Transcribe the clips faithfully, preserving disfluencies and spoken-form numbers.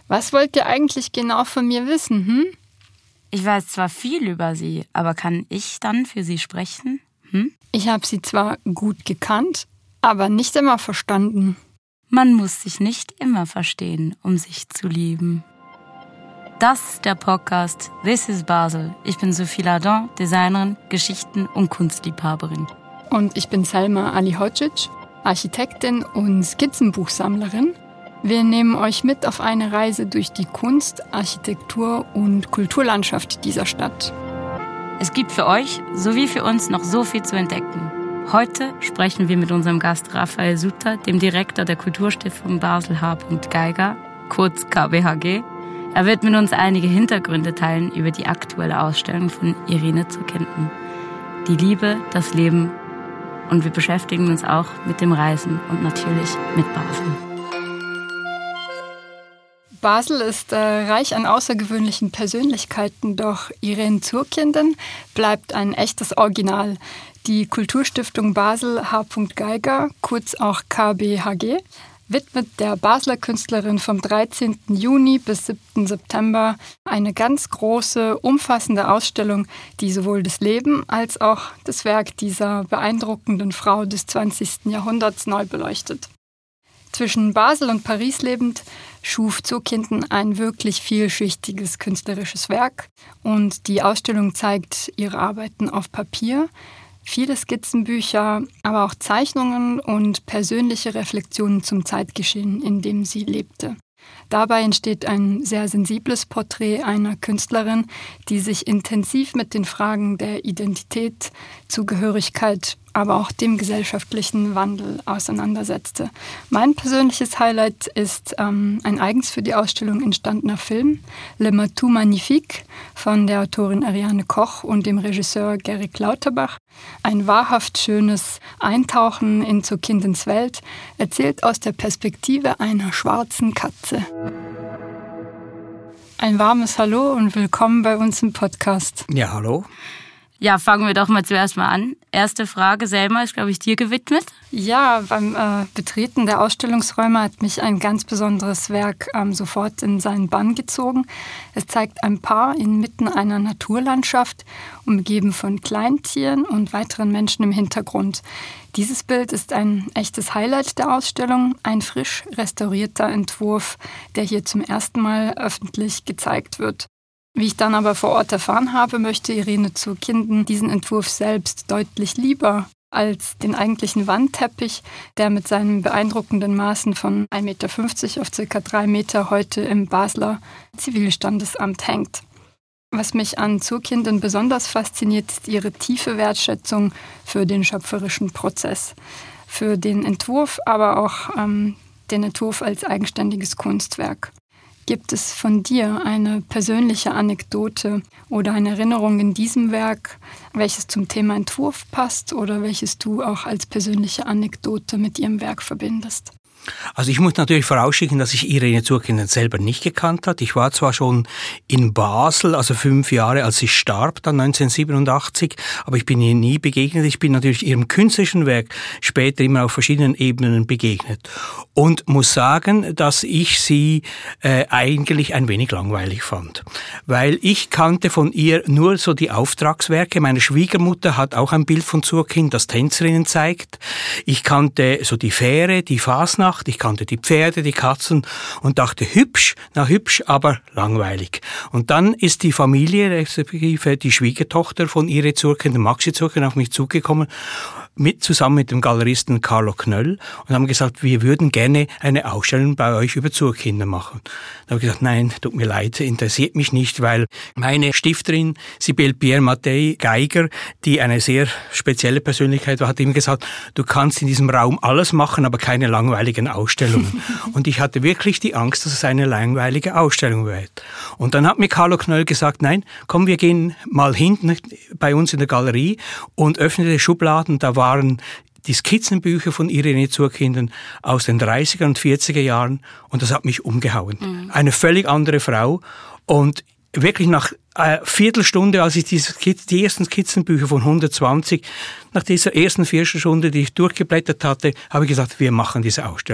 Was wollt ihr eigentlich genau von mir wissen, hm? Ich weiß zwar viel über Sie, aber kann ich dann für Sie sprechen? Hm? Ich habe Sie zwar gut gekannt, aber nicht immer verstanden. Man muss sich nicht immer verstehen, um sich zu lieben. Das ist der Podcast This is Basel. Ich bin Sophie Lardon, Designerin, Geschichten- und Kunstliebhaberin. Und ich bin Selma Alihodzic, Architektin und Skizzenbuchsammlerin. Wir nehmen euch mit auf eine Reise durch die Kunst, Architektur und Kulturlandschaft dieser Stadt. Es gibt für euch sowie für uns noch so viel zu entdecken. Heute sprechen wir mit unserem Gast Raphael Suter, dem Direktor der Kulturstiftung Basel H. Geiger, kurz K B H G. Er wird mit uns einige Hintergründe teilen über die aktuelle Ausstellung von Irene Zurkinden. Die Liebe, das Leben und wir beschäftigen uns auch mit dem Reisen und natürlich mit Basel. Basel ist äh, reich an außergewöhnlichen Persönlichkeiten, doch Irene Zurkinden bleibt ein echtes Original. Die Kulturstiftung Basel H. Geiger, kurz auch K B H G, widmet der Basler Künstlerin vom dreizehnten Juni bis siebten September eine ganz große, umfassende Ausstellung, die sowohl das Leben als auch das Werk dieser beeindruckenden Frau des zwanzigsten Jahrhunderts neu beleuchtet. Zwischen Basel und Paris lebend schuf Zurkinden ein wirklich vielschichtiges künstlerisches Werk und die Ausstellung zeigt ihre Arbeiten auf Papier, viele Skizzenbücher, aber auch Zeichnungen und persönliche Reflexionen zum Zeitgeschehen, in dem sie lebte. Dabei entsteht ein sehr sensibles Porträt einer Künstlerin, die sich intensiv mit den Fragen der Identität, Zugehörigkeit, aber auch dem gesellschaftlichen Wandel auseinandersetzte. Mein persönliches Highlight ist ähm, ein eigens für die Ausstellung entstandener Film, Le Matou Magnifique, von der Autorin Ariane Koch und dem Regisseur Gerrit Lauterbach. Ein wahrhaft schönes Eintauchen in Zurkindens Welt, erzählt aus der Perspektive einer schwarzen Katze. Ein warmes Hallo und willkommen bei uns im Podcast. Ja, hallo. Ja, fangen wir doch mal zuerst mal an. Erste Frage, Selma, ist, glaube ich, dir gewidmet. Ja, beim äh, Betreten der Ausstellungsräume hat mich ein ganz besonderes Werk ähm, sofort in seinen Bann gezogen. Es zeigt ein Paar inmitten einer Naturlandschaft, umgeben von Kleintieren und weiteren Menschen im Hintergrund. Dieses Bild ist ein echtes Highlight der Ausstellung, ein frisch restaurierter Entwurf, der hier zum ersten Mal öffentlich gezeigt wird. Wie ich dann aber vor Ort erfahren habe, möchte Irene Zurkinden diesen Entwurf selbst deutlich lieber als den eigentlichen Wandteppich, der mit seinen beeindruckenden Maßen von ein Meter fünfzig auf ca. drei Meter heute im Basler Zivilstandesamt hängt. Was mich an Zurkinden besonders fasziniert, ist ihre tiefe Wertschätzung für den schöpferischen Prozess, für den Entwurf, aber auch ähm, den Entwurf als eigenständiges Kunstwerk. Gibt es von dir eine persönliche Anekdote oder eine Erinnerung in diesem Werk, welches zum Thema Entwurf passt oder welches du auch als persönliche Anekdote mit ihrem Werk verbindest? Also ich muss natürlich vorausschicken, dass ich Irene Zurkinden selber nicht gekannt habe. Ich war zwar schon in Basel, also fünf Jahre, als sie starb, dann neunzehnhundertsiebenundachtzig, aber ich bin ihr nie begegnet. Ich bin natürlich ihrem künstlerischen Werk später immer auf verschiedenen Ebenen begegnet und muss sagen, dass ich sie äh, eigentlich ein wenig langweilig fand, weil ich kannte von ihr nur so die Auftragswerke. Meine Schwiegermutter hat auch ein Bild von Zurkind, das Tänzerinnen zeigt. Ich kannte so die Fähre, die Fasnacht. Ich kannte die Pferde, die Katzen und dachte, hübsch, na hübsch, aber langweilig. Und dann ist die Familie, respektive die Schwiegertochter von Irene Zurkinden, Maxi Zurkinden, auf mich zugekommen, mit, zusammen mit dem Galeristen Carlo Knöll und haben gesagt, wir würden gerne eine Ausstellung bei euch über Zurkinden machen. Da habe ich gesagt, nein, tut mir leid, interessiert mich nicht, weil meine Stifterin Sibylle Pierre-Mattei Geiger, die eine sehr spezielle Persönlichkeit war, hat immer gesagt, du kannst in diesem Raum alles machen, aber keine langweiligen Ausstellungen. Und ich hatte wirklich die Angst, dass es eine langweilige Ausstellung wird. Und dann hat mir Carlo Knöll gesagt, nein, komm, wir gehen mal hinten bei uns in der Galerie und öffnete Schubladen, da waren die Skizzenbücher von Irene Zurkinden aus den dreißiger und vierziger Jahren und das hat mich umgehauen. Mhm. Eine völlig andere Frau und wirklich nach einer Viertelstunde, als ich die, Skizzen, die ersten Skizzenbücher von hundertzwanzig, nach dieser ersten Viertelstunde, die ich durchgeblättert hatte, habe ich gesagt, wir machen diese Ausstellung.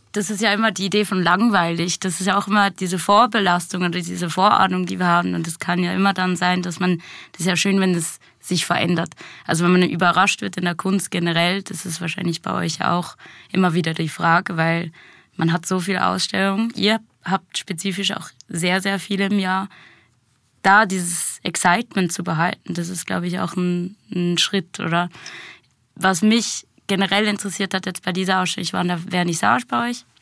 das ist ja immer die Idee von langweilig. Das ist ja auch immer diese Vorbelastung oder diese Vorahnung, die wir haben. Und es kann ja immer dann sein, dass man, das ist ja schön, wenn es sich verändert. Also wenn man überrascht wird in der Kunst generell, das ist wahrscheinlich bei euch auch immer wieder die Frage, weil man hat so viele Ausstellungen. Ihr habt spezifisch auch sehr, sehr viele im Jahr. Da dieses Excitement zu behalten, das ist, glaube ich, auch ein, ein Schritt. Oder was mich generell interessiert hat jetzt bei dieser Ausstellung, ich war in der Vernissage bei euch.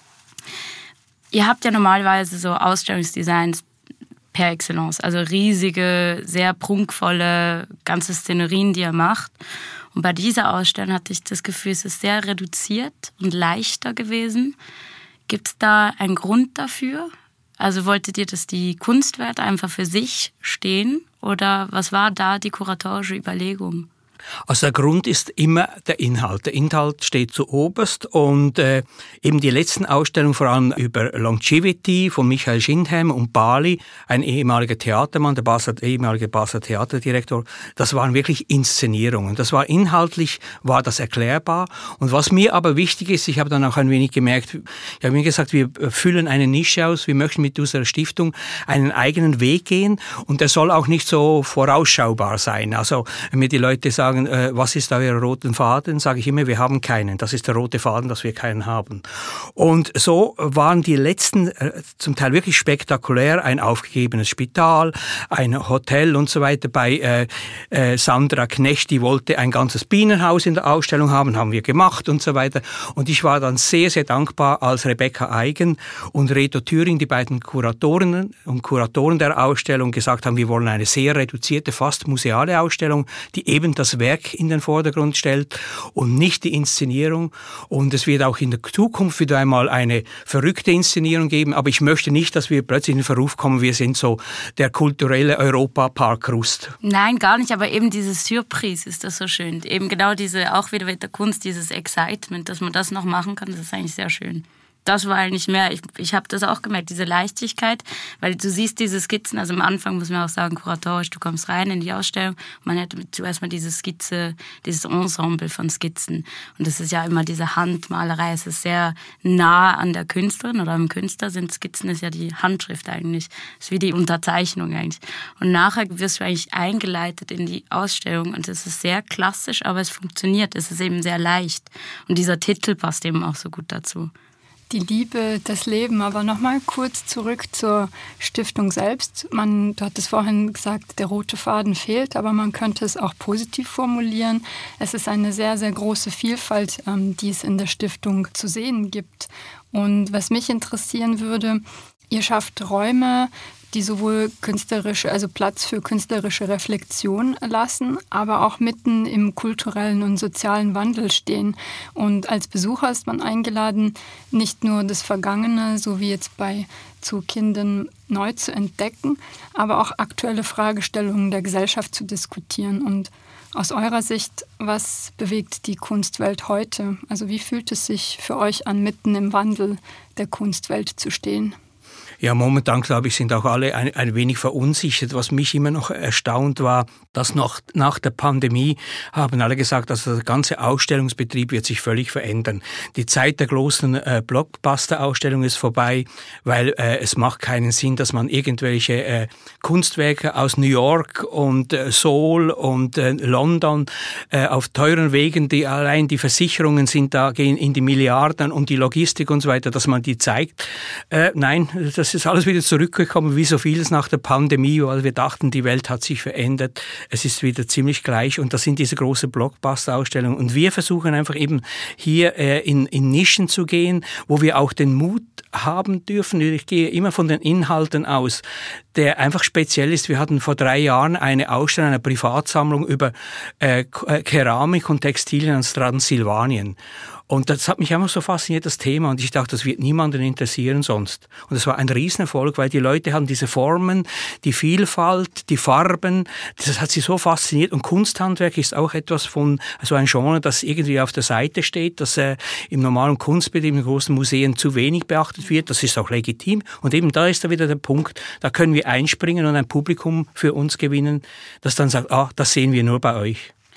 Ihr habt ja normalerweise so Ausstellungsdesigns per Excellence, also riesige, sehr prunkvolle ganze Szenerien, die ihr macht. Und bei dieser Ausstellung hatte ich das Gefühl, es ist sehr reduziert und leichter gewesen. Gibt es da einen Grund dafür? Also wolltet ihr, dass die Kunstwerte einfach für sich stehen? Oder was war da die kuratorische Überlegung? Also der Grund ist immer der Inhalt. Der Inhalt steht zuoberst und äh, eben die letzten Ausstellungen, vor allem über Longevity von Michael Schindham und Bali, ein ehemaliger Theatermann, der Basler, ehemalige Basler Theaterdirektor, das waren wirklich Inszenierungen. Das war inhaltlich, war das erklärbar. Und was mir aber wichtig ist, ich habe dann auch ein wenig gemerkt, ich habe mir gesagt, wir füllen eine Nische aus, wir möchten mit unserer Stiftung einen eigenen Weg gehen und der soll auch nicht so vorausschaubar sein. Also wenn mir die Leute sagen, was ist euer roter Faden, sage ich immer, wir haben keinen. Das ist der rote Faden, dass wir keinen haben. Und so waren die letzten zum Teil wirklich spektakulär, ein aufgegebenes Spital, ein Hotel und so weiter. Bei äh, äh, Sandra Knecht, die wollte ein ganzes Bienenhaus in der Ausstellung haben, haben wir gemacht und so weiter. Und ich war dann sehr, sehr dankbar, als Rebecca Eigen und Reto Thüring, die beiden Kuratorinnen und Kuratoren der Ausstellung, gesagt haben, wir wollen eine sehr reduzierte, fast museale Ausstellung, die eben das Werk in den Vordergrund stellt und nicht die Inszenierung. Und es wird auch in der Zukunft wieder einmal eine verrückte Inszenierung geben, aber ich möchte nicht, dass wir plötzlich in den Verruf kommen, wir sind so der kulturelle Europa-Park-Rust. Nein, gar nicht, aber eben dieses Surprise ist das so schön. Eben genau diese, auch wieder mit der Kunst, dieses Excitement, dass man das noch machen kann, das ist eigentlich sehr schön. Das war eigentlich mehr, ich, ich habe das auch gemerkt, diese Leichtigkeit, weil du siehst diese Skizzen, also am Anfang muss man auch sagen, kuratorisch, du kommst rein in die Ausstellung, man hat zuerst mal diese Skizze, dieses Ensemble von Skizzen und das ist ja immer diese Handmalerei, es ist sehr nah an der Künstlerin oder am Künstler, sind Skizzen, ist ja die Handschrift eigentlich, ist wie die Unterzeichnung eigentlich und nachher wirst du eigentlich eingeleitet in die Ausstellung und es ist sehr klassisch, aber es funktioniert, es ist eben sehr leicht und dieser Titel passt eben auch so gut dazu. Die Liebe, das Leben, aber nochmal kurz zurück zur Stiftung selbst. Man, du hattest vorhin gesagt, der rote Faden fehlt, aber man könnte es auch positiv formulieren. Es ist eine sehr, sehr große Vielfalt, ähm, die es in der Stiftung zu sehen gibt. Und was mich interessieren würde, ihr schafft Räume, die sowohl künstlerische, also Platz für künstlerische Reflexion lassen, aber auch mitten im kulturellen und sozialen Wandel stehen. Und als Besucher ist man eingeladen, nicht nur das Vergangene, so wie jetzt bei zu Kindern, neu zu entdecken, aber auch aktuelle Fragestellungen der Gesellschaft zu diskutieren. Und aus eurer Sicht, was bewegt die Kunstwelt heute? Also wie fühlt es sich für euch an, mitten im Wandel der Kunstwelt zu stehen? Ja, momentan, glaube ich, sind auch alle ein, ein wenig verunsichert. Was mich immer noch erstaunt war, dass noch nach der Pandemie haben alle gesagt, dass der ganze Ausstellungsbetrieb wird sich völlig verändern. Die Zeit der großen äh, Blockbuster-Ausstellung ist vorbei, weil äh, es macht keinen Sinn, dass man irgendwelche äh, Kunstwerke aus New York und äh, Seoul und äh, London äh, auf teuren Wegen, die allein die Versicherungen sind da, gehen in die Milliarden und die Logistik und so weiter, dass man die zeigt. Äh, nein, das ist alles wieder zurückgekommen, wie so vieles nach der Pandemie, weil wir dachten, die Welt hat sich verändert. Es ist wieder ziemlich gleich und das sind diese großen Blockbuster-Ausstellungen. Und wir versuchen einfach eben hier äh, in, in Nischen zu gehen, wo wir auch den Mut haben dürfen. Ich gehe immer von den Inhalten aus, der einfach speziell ist. Wir hatten vor drei Jahren eine Ausstellung, eine Privatsammlung über äh, Keramik und Textilien aus Transsilvanien. Und das hat mich einfach so fasziniert, das Thema. Und ich dachte, das wird niemanden interessieren sonst. Und es war ein Riesenerfolg, weil die Leute haben diese Formen, die Vielfalt, die Farben, das hat sie so fasziniert. Und Kunsthandwerk ist auch etwas von, also ein Genre, das irgendwie auf der Seite steht, das äh, im normalen Kunstbetrieb, in großen Museen zu wenig beachtet wird. Das ist auch legitim. Und eben da ist da wieder der Punkt, da können wir einspringen und ein Publikum für uns gewinnen, das dann sagt, ah, das sehen wir nur bei euch.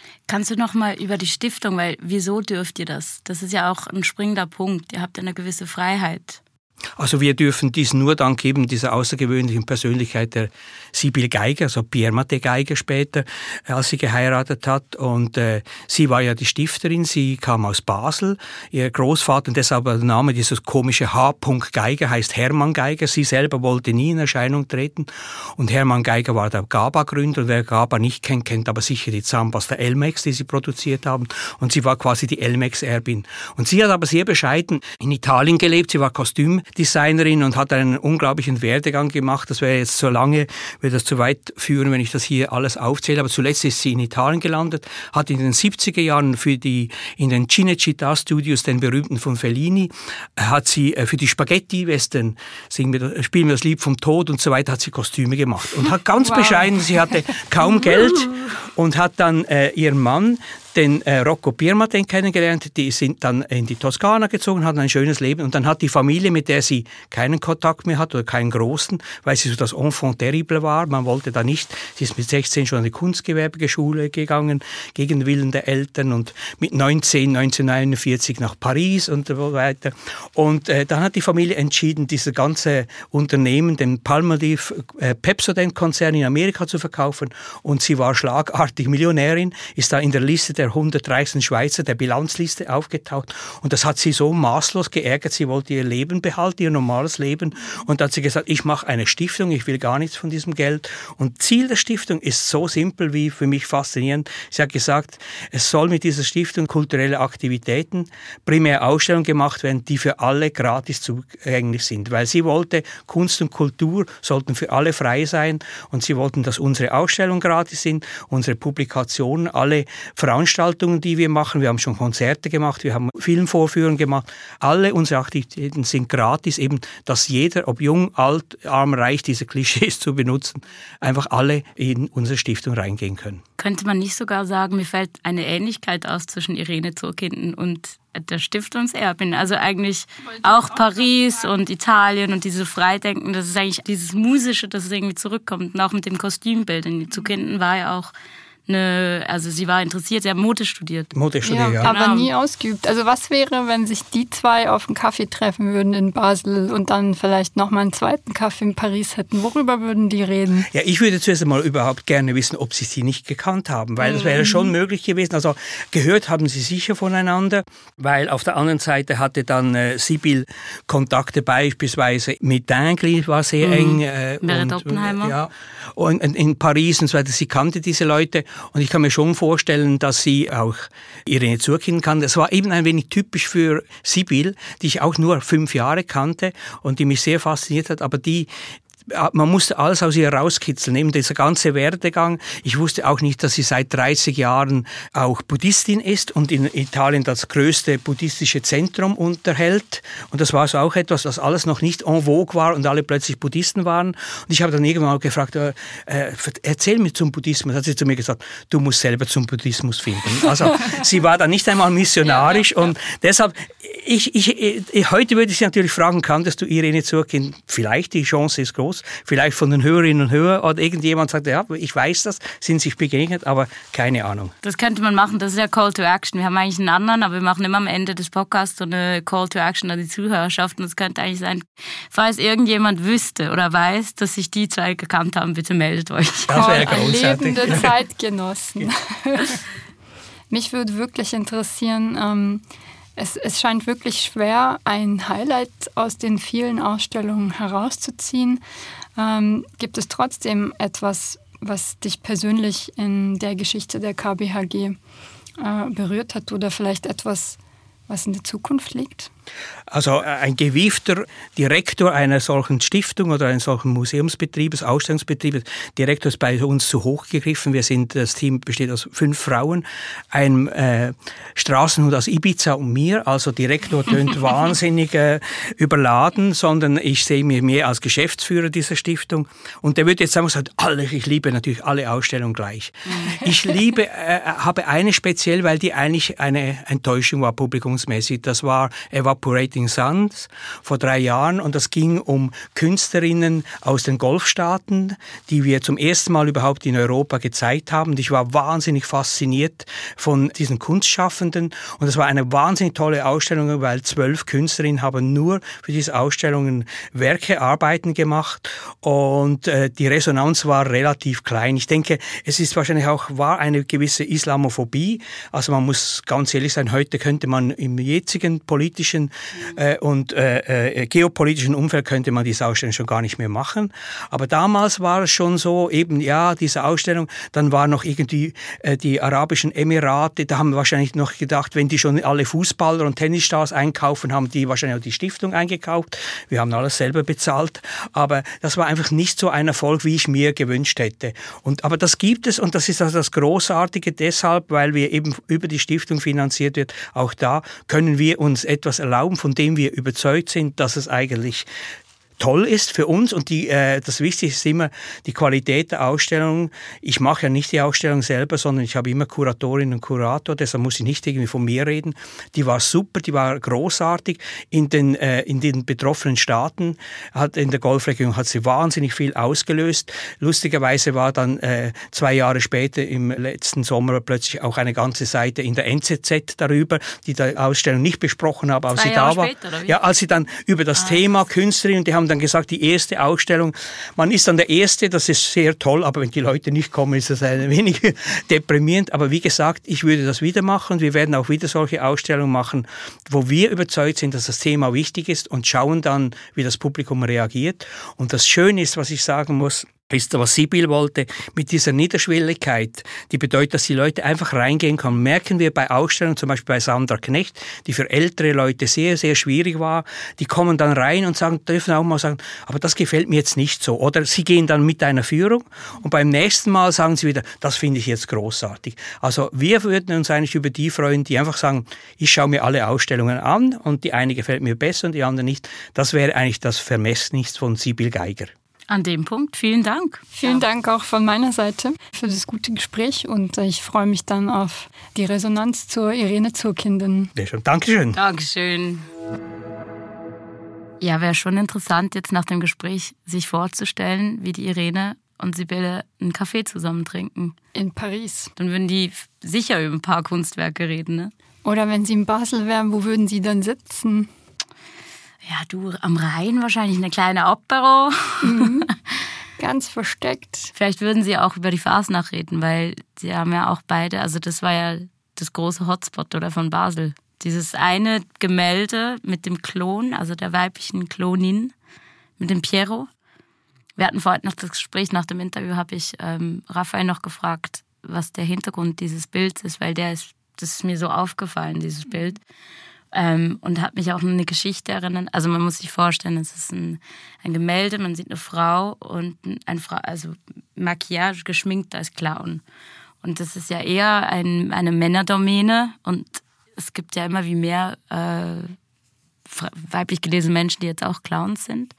Kannst du noch mal über die Stiftung, weil wieso dürft ihr das? Das ist ja auch ein springender Punkt. Ihr habt eine gewisse Freiheit. Also wir dürfen dies nur dank eben dieser außergewöhnlichen Persönlichkeit der Sibylle Geiger, also Pierre Mathé Geiger später, als sie geheiratet hat. Und äh, sie war ja die Stifterin, sie kam aus Basel. Ihr Großvater, und deshalb der Name, dieses komische H. Geiger, heißt Hermann Geiger. Sie selber wollte nie in Erscheinung treten. Und Hermann Geiger war der GABA-Gründer. Und wer GABA nicht kennt, kennt aber sicher die Zahnpasta Elmex, die sie produziert haben. Und sie war quasi die Elmex-Erbin. Und sie hat aber sehr bescheiden in Italien gelebt. Sie war Kostümdesignerin und hat einen unglaublichen Werdegang gemacht. Das wäre jetzt so lange, würde das zu weit führen, wenn ich das hier alles aufzähle. Aber zuletzt ist sie in Italien gelandet, hat in den siebziger Jahren für die, in den Cinecittà Studios, den berühmten von Fellini, hat sie für die Spaghetti-Western, singen wir, spielen wir das Lied vom Tod und so weiter, hat sie Kostüme gemacht. Und hat ganz wow. bescheiden, sie hatte kaum Geld und hat dann äh, ihren Mann, den äh, Rocco Piermaten kennengelernt, die sind dann in die Toskana gezogen, hatten ein schönes Leben und dann hat die Familie, mit der sie keinen Kontakt mehr hat oder keinen großen, weil sie so das Enfant terrible war, man wollte da nicht, sie ist mit sechzehn schon an die Kunstgewerbeschule gegangen, gegen den Willen der Eltern und mit neunzehn, neunzehnhundertneunundvierzig nach Paris und so weiter. Und äh, dann hat die Familie entschieden, dieses ganze Unternehmen, den Palmolive äh, Pepsodent-Konzern in Amerika zu verkaufen und sie war schlagartig Millionärin, ist da in der Liste der hundert reichsten Schweizer, der Bilanzliste aufgetaucht. Und das hat sie so maßlos geärgert. Sie wollte ihr Leben behalten, ihr normales Leben. Und dann hat sie gesagt, ich mache eine Stiftung, ich will gar nichts von diesem Geld. Und Ziel der Stiftung ist so simpel wie für mich faszinierend. Sie hat gesagt, es soll mit dieser Stiftung kulturelle Aktivitäten, primär Ausstellungen gemacht werden, die für alle gratis zugänglich sind. Weil sie wollte, Kunst und Kultur sollten für alle frei sein. Und sie wollten, dass unsere Ausstellungen gratis sind, unsere Publikationen, alle Veranstaltungen, Veranstaltungen, die wir machen. Wir haben schon Konzerte gemacht, wir haben Filmvorführungen gemacht. Alle unsere Aktivitäten sind gratis, eben, dass jeder, ob jung, alt, arm, reich, diese Klischees zu benutzen, einfach alle in unsere Stiftung reingehen können. Könnte man nicht sogar sagen, mir fällt eine Ähnlichkeit aus zwischen Irene Zurkinden und der Stiftungserbin? Also eigentlich auch Paris und Italien und diese Freidenken, das ist eigentlich dieses Musische, das irgendwie zurückkommt. Und auch mit dem Kostümbild. Die Zurkinden war ja auch Eine, also sie war interessiert, sie hat Mode studiert. Mode studiert, ja. ja. Aber nie ausgeübt. Also was wäre, wenn sich die zwei auf einen Kaffee treffen würden in Basel und dann vielleicht nochmal einen zweiten Kaffee in Paris hätten? Worüber würden die reden? Ja, ich würde zuerst einmal überhaupt gerne wissen, ob sie sie nicht gekannt haben, weil mhm. das wäre schon möglich gewesen. Also gehört haben sie sicher voneinander, weil auf der anderen Seite hatte dann äh, Sibylle Kontakte beispielsweise mit Dingli, war sehr mhm. eng. Äh, Meret Oppenheimer. Ja, und in Paris und so weiter. Sie kannte diese Leute. Und ich kann mir schon vorstellen, dass sie auch Irene Zurkinden kannte. Das war eben ein wenig typisch für Sibylle, die ich auch nur fünf Jahre kannte und die mich sehr fasziniert hat. Aber die man musste alles aus ihr rauskitzeln, eben dieser ganze Werdegang. Ich wusste auch nicht, dass sie seit dreißig Jahren auch Buddhistin ist und in Italien das größte buddhistische Zentrum unterhält. Und das war so auch etwas, das alles noch nicht en vogue war und alle plötzlich Buddhisten waren. Und ich habe dann irgendwann mal gefragt, äh, erzähl mir zum Buddhismus. Da hat sie zu mir gesagt, du musst selber zum Buddhismus finden. Also sie war dann nicht einmal missionarisch ja, ja, ja. und deshalb, ich, ich, ich, heute würde ich sie natürlich fragen, kanntest du Irene Zurkinden? Vielleicht, die Chance ist groß. Vielleicht von den Hörerinnen und Hörern oder irgendjemand sagt, ja, ich weiß das, sind sich begegnet, aber keine Ahnung. Das könnte man machen, das ist ja Call to Action. Wir haben eigentlich einen anderen, aber wir machen immer am Ende des Podcasts so eine Call to Action an die Zuhörerschaft und es könnte eigentlich sein, falls irgendjemand wüsste oder weiß, dass sich die zwei gekannt haben, bitte meldet euch. Das wäre großartig. Lebende Zeitgenossen. Mich würde wirklich interessieren, ähm, Es, es scheint wirklich schwer, ein Highlight aus den vielen Ausstellungen herauszuziehen. Ähm, gibt es trotzdem etwas, was dich persönlich in der Geschichte der K B H G äh, berührt hat oder vielleicht etwas, was in der Zukunft liegt? Also ein gewiefter Direktor einer solchen Stiftung oder eines solchen Museumsbetriebes, Ausstellungsbetriebes, Direktor ist bei uns zu hoch gegriffen. Wir sind, das Team besteht aus fünf Frauen, einem äh, Straßenhund aus Ibiza und mir. Also Direktor tönt wahnsinnig äh, überladen, sondern ich sehe mich mehr als Geschäftsführer dieser Stiftung. Und der würde jetzt sagen, alle, ich liebe natürlich alle Ausstellungen gleich. Ich liebe, äh, habe eine speziell, weil die eigentlich eine Enttäuschung war, Publikum. ausstellungsmäßig. Das war Evaporating Suns vor drei Jahren und das ging um Künstlerinnen aus den Golfstaaten, die wir zum ersten Mal überhaupt in Europa gezeigt haben. Und ich war wahnsinnig fasziniert von diesen Kunstschaffenden und es war eine wahnsinnig tolle Ausstellung, weil zwölf Künstlerinnen haben nur für diese Ausstellungen Werke, Arbeiten gemacht und äh, die Resonanz war relativ klein. Ich denke, es ist wahrscheinlich auch war eine gewisse Islamophobie. Also man muss ganz ehrlich sein, heute könnte man im jetzigen politischen äh, und äh, äh, geopolitischen Umfeld könnte man diese Ausstellung schon gar nicht mehr machen. Aber damals war es schon so, eben ja, diese Ausstellung, dann waren noch irgendwie äh, die Arabischen Emirate, da haben wir wahrscheinlich noch gedacht, wenn die schon alle Fußballer und Tennisstars einkaufen, haben die wahrscheinlich auch die Stiftung eingekauft. Wir haben alles selber bezahlt. Aber das war einfach nicht so ein Erfolg, wie ich mir gewünscht hätte. Und, aber das gibt es und das ist also das Großartige deshalb, weil wir eben über die Stiftung finanziert wird. Auch da können wir uns etwas erlauben, von dem wir überzeugt sind, dass es eigentlich toll ist für uns und die, äh, das Wichtigste ist immer die Qualität der Ausstellung. Ich mache ja nicht die Ausstellung selber, sondern ich habe immer Kuratorinnen und Kurator, deshalb muss ich nicht irgendwie von mir reden. Die war super, die war großartig. In den, äh, in den betroffenen Staaten, hat, in der Golfregion hat sie wahnsinnig viel ausgelöst. Lustigerweise war dann äh, zwei Jahre später im letzten Sommer plötzlich auch eine ganze Seite in der N Z Z darüber, die die Ausstellung nicht besprochen haben, als zwei sie Jahre da war. Später, oder wie? Ja, als sie dann über das ah, Thema Künstlerin, die haben dann gesagt, die erste Ausstellung, man ist dann der Erste, das ist sehr toll, aber wenn die Leute nicht kommen, ist das ein wenig deprimierend. Aber wie gesagt, ich würde das wieder machen. Wir werden auch wieder solche Ausstellungen machen, wo wir überzeugt sind, dass das Thema wichtig ist und schauen dann, wie das Publikum reagiert. Und das Schöne ist, was ich sagen muss, ist, was Sibyl wollte, mit dieser Niederschwelligkeit, die bedeutet, dass die Leute einfach reingehen können. Merken wir bei Ausstellungen, zum Beispiel bei Sandra Knecht, die für ältere Leute sehr, sehr schwierig war, die kommen dann rein und sagen, dürfen auch mal sagen, aber das gefällt mir jetzt nicht so. Oder sie gehen dann mit einer Führung und beim nächsten Mal sagen sie wieder, das finde ich jetzt großartig. Also wir würden uns eigentlich über die freuen, die einfach sagen, ich schaue mir alle Ausstellungen an und die eine gefällt mir besser und die andere nicht. Das wäre eigentlich das Vermessnis von Sibyl Geiger. An dem Punkt, vielen Dank. Vielen Dank auch von meiner Seite für das gute Gespräch und ich freue mich dann auf die Resonanz zur Irene Zurkindin. Sehr schön. Dankeschön. Dankeschön. Ja, wäre schon interessant, jetzt nach dem Gespräch sich vorzustellen, wie die Irene und Sibylle einen Kaffee zusammen trinken. In Paris. Dann würden die sicher über ein paar Kunstwerke reden, ne? Oder wenn sie in Basel wären, wo würden sie dann sitzen? Ja, du, am Rhein wahrscheinlich eine kleine Apero. Mhm. Ganz versteckt. Vielleicht würden sie auch über die Fasnacht reden, weil sie haben ja auch beide, also das war ja das große Hotspot oder von Basel. Dieses eine Gemälde mit dem Klon, also der weiblichen Klonin, mit dem Piero. Wir hatten vorhin noch das Gespräch, nach dem Interview habe ich ähm, Raphael noch gefragt, was der Hintergrund dieses Bilds ist, weil der ist, das ist mir so aufgefallen, dieses Bild. Ähm, und hat mich auch an eine Geschichte erinnert. Also man muss sich vorstellen, es ist ein, ein Gemälde, man sieht eine Frau und ein Frau, also Maquillage geschminkt als Clown. Und das ist ja eher ein, eine Männerdomäne und es gibt ja immer wie mehr äh, weiblich gelesene Menschen, die jetzt auch Clowns sind.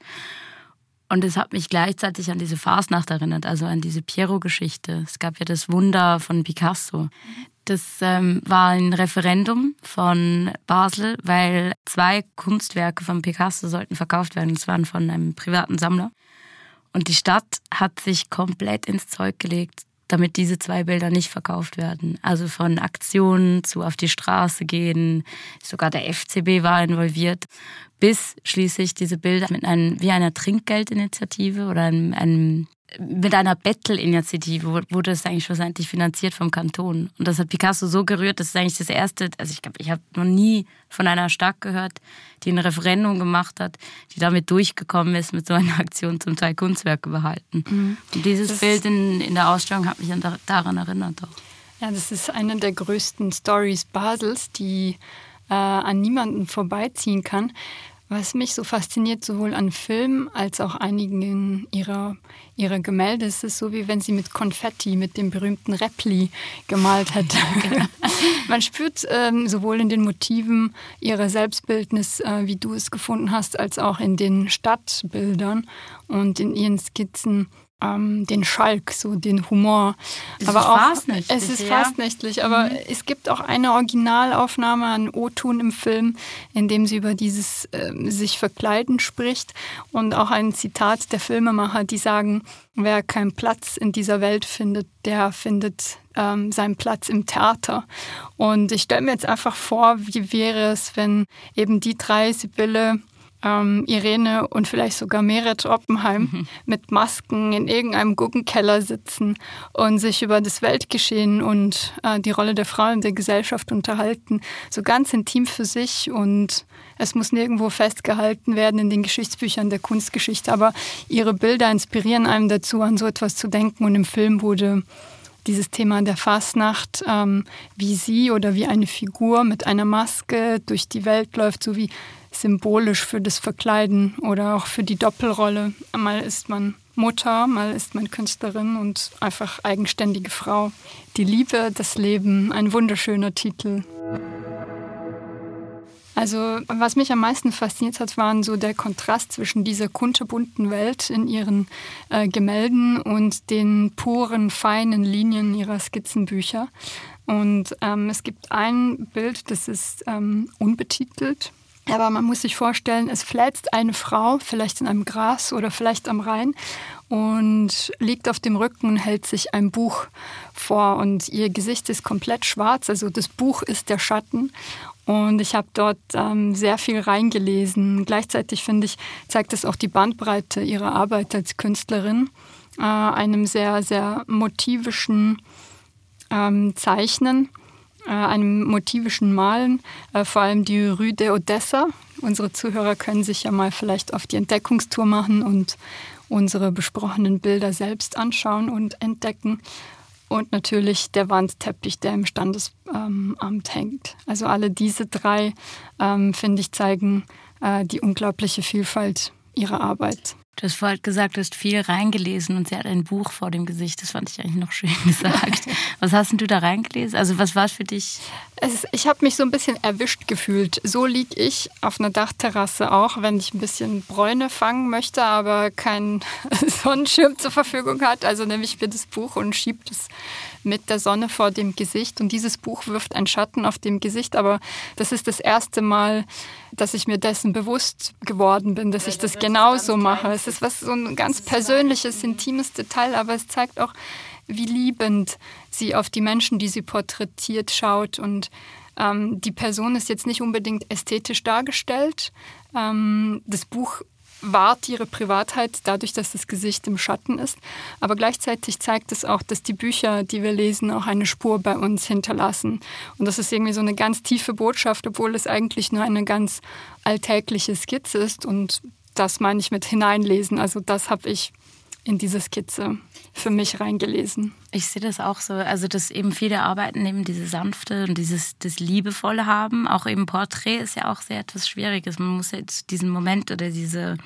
Und es hat mich gleichzeitig an diese Fasnacht erinnert, also an diese Piero-Geschichte. Es gab ja das Wunder von Picasso. Das ähm, war ein Referendum von Basel, weil zwei Kunstwerke von Picasso sollten verkauft werden. Das waren von einem privaten Sammler. Und die Stadt hat sich komplett ins Zeug gelegt, damit diese zwei Bilder nicht verkauft werden. Also von Aktionen zu auf die Straße gehen, sogar der F C B war involviert, bis schließlich diese Bilder mit einem, wie einer Trinkgeldinitiative oder einem, einem mit einer Bettelinitiative wurde es eigentlich schlussendlich finanziert vom Kanton. Und das hat Picasso so gerührt, das ist eigentlich das erste, also ich glaube, ich habe noch nie von einer Stadt gehört, die ein Referendum gemacht hat, die damit durchgekommen ist, mit so einer Aktion zum Teil Kunstwerke behalten. Mhm. Und dieses das Bild in, in der Ausstellung hat mich daran erinnert auch. Ja, das ist eine der größten Stories Basels, die äh, an niemanden vorbeiziehen kann. Was mich so fasziniert, sowohl an Filmen als auch einigen ihrer, ihrer Gemälde, ist es so, wie wenn sie mit Konfetti, mit dem berühmten Repli gemalt hätte. Man spürt ähm, sowohl in den Motiven ihrer Selbstbildnis, äh, wie du es gefunden hast, als auch in den Stadtbildern und in ihren Skizzen ähm, den Schalk, so den Humor. Das aber ist auch, fastnächtlich, es ist ja. fastnächtlich, aber mhm. es gibt auch eine Originalaufnahme an O-Ton im Film, in dem sie über dieses ähm, sich verkleiden spricht und auch ein Zitat der Filmemacher, die sagen, wer keinen Platz in dieser Welt findet, der findet ähm, seinen Platz im Theater. Und ich stelle mir jetzt einfach vor, wie wäre es, wenn eben die drei, Sibylle, Ähm, Irene und vielleicht sogar Meret Oppenheim mhm. mit Masken in irgendeinem Guggenkeller sitzen und sich über das Weltgeschehen und äh, die Rolle der Frau in der Gesellschaft unterhalten. So ganz intim für sich und es muss nirgendwo festgehalten werden in den Geschichtsbüchern der Kunstgeschichte. Aber ihre Bilder inspirieren einem dazu, an so etwas zu denken. Und im Film wurde dieses Thema der Fasnacht, ähm, wie sie oder wie eine Figur mit einer Maske durch die Welt läuft, so wie symbolisch für das Verkleiden oder auch für die Doppelrolle. Mal ist man Mutter, mal ist man Künstlerin und einfach eigenständige Frau. Die Liebe, das Leben, ein wunderschöner Titel. Also was mich am meisten fasziniert hat, waren so der Kontrast zwischen dieser kunterbunten Welt in ihren äh, Gemälden und den puren, feinen Linien ihrer Skizzenbücher. Und ähm, es gibt ein Bild, das ist ähm, unbetitelt. Aber man muss sich vorstellen, es fläzt eine Frau, vielleicht in einem Gras oder vielleicht am Rhein und liegt auf dem Rücken und hält sich ein Buch vor. Und ihr Gesicht ist komplett schwarz, also das Buch ist der Schatten. Und ich habe dort ähm, sehr viel reingelesen. Gleichzeitig, finde ich, zeigt es auch die Bandbreite ihrer Arbeit als Künstlerin, äh, einem sehr, sehr motivischen ähm, Zeichnen, einem motivischen Malen, äh, vor allem die Rue de Odessa. Unsere Zuhörer können sich ja mal vielleicht auf die Entdeckungstour machen und unsere besprochenen Bilder selbst anschauen und entdecken. Und natürlich der Wandteppich, der im Standesamt ähm, hängt. Also alle diese drei, ähm, finde ich, zeigen äh, die unglaubliche Vielfalt ihrer Arbeit. Du hast vorhin gesagt, du hast viel reingelesen und sie hat ein Buch vor dem Gesicht. Das fand ich eigentlich noch schön gesagt. Was hast denn du da reingelesen? Also was war es für dich? Es, ich habe mich so ein bisschen erwischt gefühlt. So liege ich auf einer Dachterrasse auch, wenn ich ein bisschen Bräune fangen möchte, aber keinen Sonnenschirm zur Verfügung hat. Also nehme ich mir das Buch und schiebe das mit der Sonne vor dem Gesicht. Und dieses Buch wirft einen Schatten auf dem Gesicht. Aber das ist das erste Mal, dass ich mir dessen bewusst geworden bin, dass ich das genauso mache. Es ist was so ein ganz persönliches, intimes Detail, aber es zeigt auch, wie liebend sie auf die Menschen, die sie porträtiert, schaut. Und ähm, die Person ist jetzt nicht unbedingt ästhetisch dargestellt. Ähm, das Buch wahrt ihre Privatheit dadurch, dass das Gesicht im Schatten ist. Aber gleichzeitig zeigt es auch, dass die Bücher, die wir lesen, auch eine Spur bei uns hinterlassen. Und das ist irgendwie so eine ganz tiefe Botschaft, obwohl es eigentlich nur eine ganz alltägliche Skizze ist. Und das meine ich mit hineinlesen. Also das habe ich in diese Skizze für mich reingelesen. Ich sehe das auch so, also dass eben viele Arbeiten eben diese sanfte und dieses das Liebevolle haben. Auch eben Porträt ist ja auch sehr etwas Schwieriges. Man muss jetzt diesen Moment oder diese,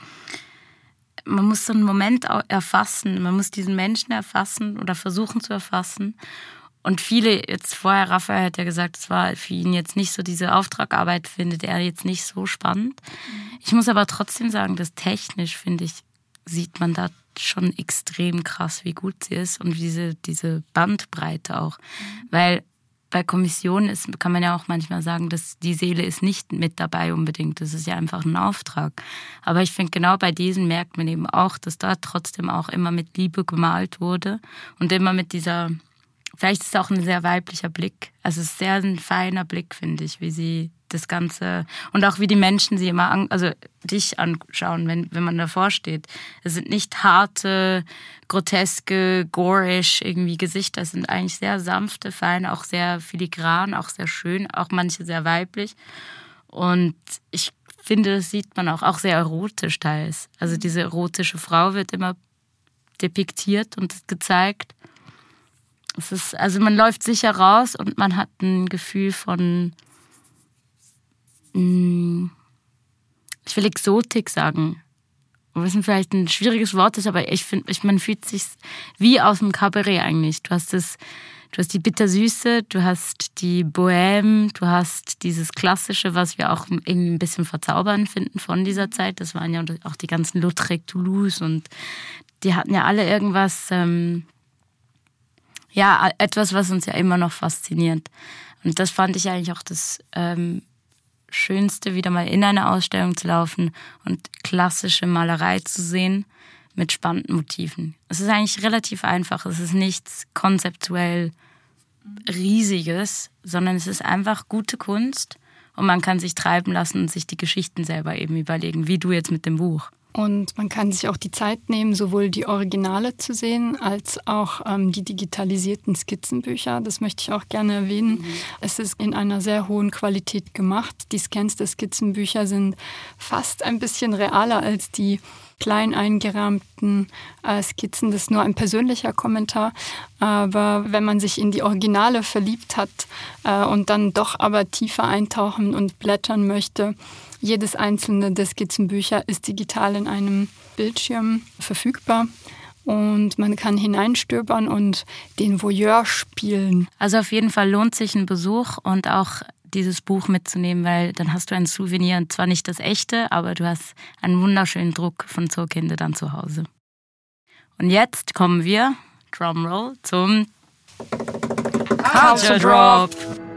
man muss so einen Moment erfassen, man muss diesen Menschen erfassen oder versuchen zu erfassen. Und viele, jetzt vorher, Raphael hat ja gesagt, es war für ihn jetzt nicht so, diese Auftragarbeit findet er jetzt nicht so spannend. Ich muss aber trotzdem sagen, dass technisch, finde ich, sieht man da schon extrem krass, wie gut sie ist und diese, diese Bandbreite auch. Mhm. Weil bei Kommissionen ist, kann man ja auch manchmal sagen, dass die Seele ist nicht mit dabei unbedingt. Das ist ja einfach ein Auftrag. Aber ich finde, genau bei diesen merkt man eben auch, dass da trotzdem auch immer mit Liebe gemalt wurde und immer mit dieser, vielleicht ist es auch ein sehr weiblicher Blick. Also es ist sehr ein feiner Blick, finde ich, wie sie das Ganze und auch wie die Menschen sie immer, an, also dich anschauen, wenn, wenn man davor steht. Es sind nicht harte, groteske, gorish irgendwie Gesichter. Es sind eigentlich sehr sanfte, feine, auch sehr filigran, auch sehr schön, auch manche sehr weiblich. Und ich finde, das sieht man auch, auch sehr erotisch teils. Also diese erotische Frau wird immer depiktiert und gezeigt. Es ist, also man läuft sicher raus und man hat ein Gefühl von, ich will Exotik sagen. was vielleicht ein schwieriges Wort ist, aber ich finde, ich, man fühlt sich wie aus dem Kabarett eigentlich. Du hast das, du hast die Bittersüße, du hast die Bohème, du hast dieses Klassische, was wir auch irgendwie ein bisschen verzaubernd finden von dieser Zeit. Das waren ja auch die ganzen Lautrec, Toulouse und die hatten ja alle irgendwas, ähm, ja, etwas, was uns ja immer noch fasziniert. Und das fand ich eigentlich auch das ähm, Schönste, wieder mal in eine Ausstellung zu laufen und klassische Malerei zu sehen mit spannenden Motiven. Es ist eigentlich relativ einfach. Es ist nichts konzeptuell Riesiges, sondern es ist einfach gute Kunst und man kann sich treiben lassen und sich die Geschichten selber eben überlegen, wie du jetzt mit dem Buch. Und man kann sich auch die Zeit nehmen, sowohl die Originale zu sehen, als auch ähm, die digitalisierten Skizzenbücher. Das möchte ich auch gerne erwähnen. Mhm. Es ist in einer sehr hohen Qualität gemacht. Die Scans der Skizzenbücher sind fast ein bisschen realer als die klein eingerahmten äh, Skizzen. Das ist nur ein persönlicher Kommentar. Aber wenn man sich in die Originale verliebt hat äh, und dann doch aber tiefer eintauchen und blättern möchte, jedes einzelne der Skizzenbücher ist digital in einem Bildschirm verfügbar und man kann hineinstöbern und den Voyeur spielen. Also auf jeden Fall lohnt sich ein Besuch und auch dieses Buch mitzunehmen, weil dann hast du ein Souvenir, und zwar nicht das echte, aber du hast einen wunderschönen Druck von Zurkinde dann zu Hause. Und jetzt kommen wir, Drumroll, zum Culture Drop.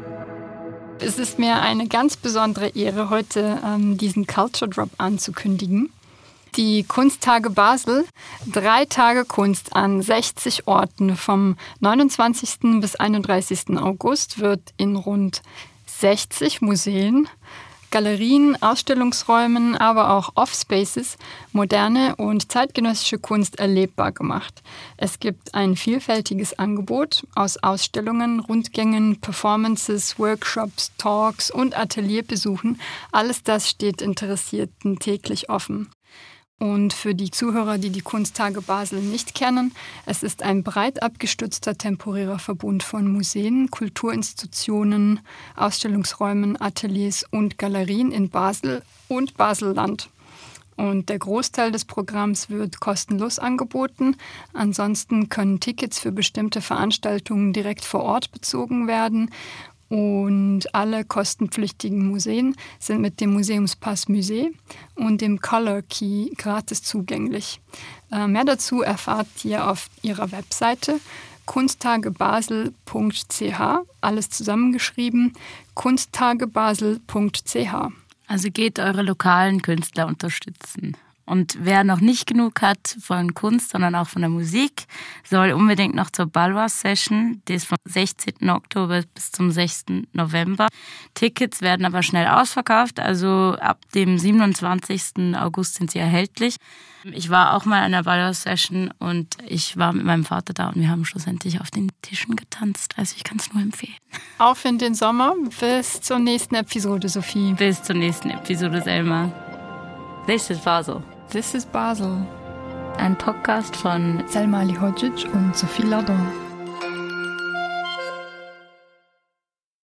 Es ist mir eine ganz besondere Ehre, heute ähm, diesen Culture Drop anzukündigen. Die Kunsttage Basel, drei Tage Kunst an sechzig Orten vom neunundzwanzigsten bis einunddreißigsten August wird in rund sechzig Museen, Galerien, Ausstellungsräumen, aber auch Off-Spaces moderne und zeitgenössische Kunst erlebbar gemacht. Es gibt ein vielfältiges Angebot aus Ausstellungen, Rundgängen, Performances, Workshops, Talks und Atelierbesuchen. Alles das steht Interessierten täglich offen. Und für die Zuhörer, die die Kunsttage Basel nicht kennen, es ist ein breit abgestützter temporärer Verbund von Museen, Kulturinstitutionen, Ausstellungsräumen, Ateliers und Galerien in Basel und Basel-Land. Und der Großteil des Programms wird kostenlos angeboten. Ansonsten können Tickets für bestimmte Veranstaltungen direkt vor Ort bezogen werden. Und alle kostenpflichtigen Museen sind mit dem Museumspass Musée und dem Color Key gratis zugänglich. Äh, mehr dazu erfahrt ihr auf ihrer Webseite kunstagebasel punkt c h, alles zusammengeschrieben, kunstagebasel punkt c h. Also geht eure lokalen Künstler unterstützen. Und wer noch nicht genug hat von Kunst, sondern auch von der Musik, soll unbedingt noch zur Ballois-Session. Die ist vom sechzehnten Oktober bis zum sechsten November. Tickets werden aber schnell ausverkauft, also ab dem siebenundzwanzigsten August sind sie erhältlich. Ich war auch mal an der Ballois-Session und ich war mit meinem Vater da und wir haben schlussendlich auf den Tischen getanzt. Also ich kann es nur empfehlen. Auf in den Sommer. Bis zur nächsten Episode, Sophie. Bis zur nächsten Episode, Selma. This is Basel. This is Basel. Ein Podcast von Selma Ali Hodzic und Sophie Lardon.